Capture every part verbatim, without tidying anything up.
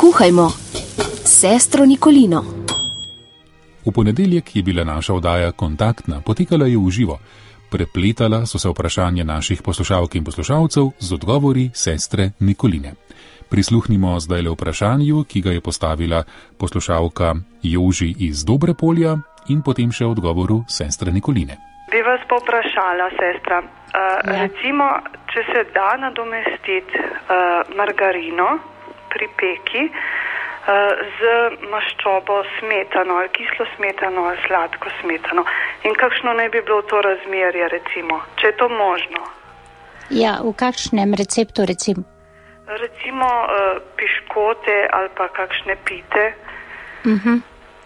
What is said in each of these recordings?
Kuhajmo sestro Nikolino. V ponedeljek je bila naša oddaja kontaktna, potekala je v živo. Prepletala so se vprašanja naših poslušalk in poslušalcev z odgovori sestre Nikoline. Prisluhnimo zdaj le vprašanju, ki ga je postavila poslušalka Joži iz Dobrepolja in potem še odgovoru sestre Nikoline. Bi vas povprašala, sestra, uh, ja. recimo, če se da nadomestiti uh, margarino pri peki uh, z maščobo smetano ali kislo smetano ali sladko smetano in kakšno naj bi bilo to razmerje, recimo, če je to možno? Ja, v kakšnem receptu, recimo? Recimo uh, piškote ali pa kakšne pite. Uh-huh.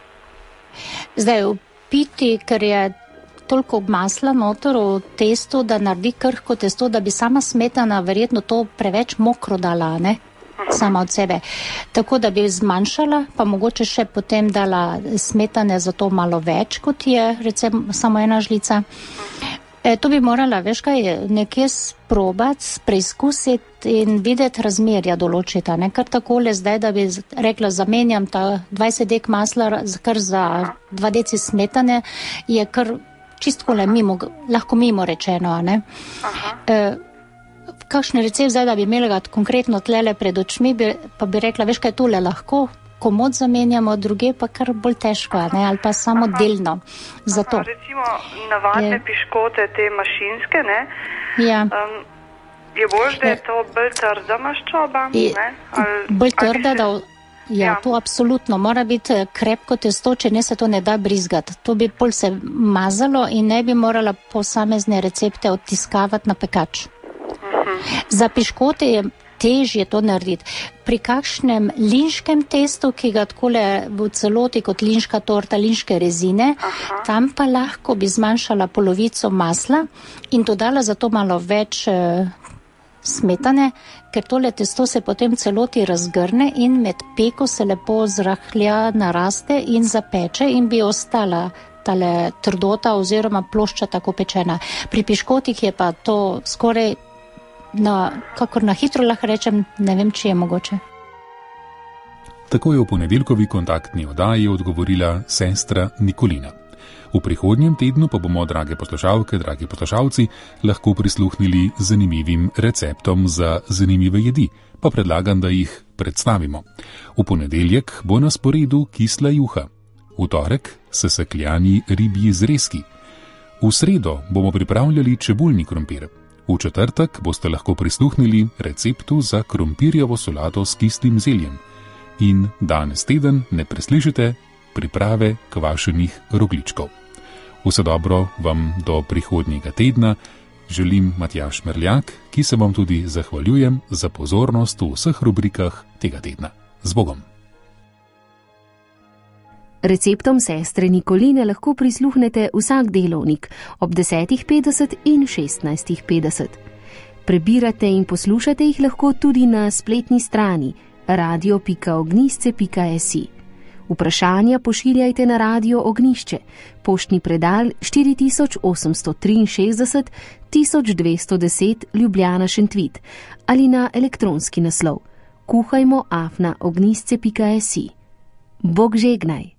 Zdaj, v piti, ker je toliko masla noter v testu, da naredi krhko testo, da bi sama smetana verjetno to preveč mokro dala, ne? Sama od sebe. Tako da bi zmanjšala, pa mogoče še potem dala smetane za to malo več, kot je recimo samo ena žlica. E, to bi morala, veš kaj, nekje sprobati, preizkusiti in videti razmerja določiti, ne? Kar takole zdaj, da bi rekla, zamenjam ta dvajset dek masla kar za dva deci smetane, je kar čistkole mimo, lahko mimo rečeno, ne? E, kakšen recept zdaj, da bi imela ga konkretno tlele pred očmi, bi, pa bi rekla, veš kaj, tole lahko komod zamenjamo, druge pa kar bolj težko, ne? Ali pa samo aha. delno. Zato. Aha, recimo navadne je. piškote, te mašinske, ne? Ja. Um, je bolj, da je to bolj trda maščoba, je, ne? Ali, bolj trda, da... Ja, ja, to absolutno. Mora biti krepko testo, če ne se to ne da brizgati. To bi pol se mazalo in ne bi morala posamezne recepte odtiskavati na pekač. Uh-huh. Za piškote je težje to narediti. Pri kakšnem linškem testu, ki ga takole v celoti kot linška torta, linške rezine, aha. tam pa lahko bi zmanjšala polovico masla in dodala za to malo več eh, smetane, ker tole testo se potem celoti razgrne in med peko se lepo zrahlja, naraste in zapeče in bi ostala tale trdota oziroma plošča tako pečena. Pri piškotih je pa to skoraj na, kakor na hitro lahko rečem, ne vem, če je mogoče. Tako je v ponedeljkovi kontaktni oddaji odgovorila sestra Nikolina. V prihodnjem tednu pa bomo, drage poslušalke, dragi poslušalci, lahko prisluhnili zanimivim receptom za zanimive jedi, pa predlagam, da jih predstavimo. V ponedeljek bo na sporedu kisla juha, v torek sesekljani ribji zrezki, v sredo bomo pripravljali čebulni krompir, v četrtek boste lahko prisluhnili receptu za krompirjevo solato s kislim zeljem in danes teden ne preslišite priprave kvašenih rogličkov. Vse dobro vam do prihodnjega tedna želim Matjaž Merljak, ki se vam tudi zahvaljujem za pozornost v vseh rubrikah tega tedna. Z Bogom! Receptom sestre Nikoline lahko prisluhnete vsak delovnik ob desetih petdeset in šestnajstih petdeset. Prebirate in poslušate jih lahko tudi na spletni strani radio pika ognjišče pika si. Vprašanja pošiljajte na Radio Ognjišče, poštni predal štiri tisoč osemsto triinšestdeset tisoč dvesto deset Ljubljana Šentvid ali na elektronski naslov kuhajmo afna ognjišče pika si. Bog žegnaj!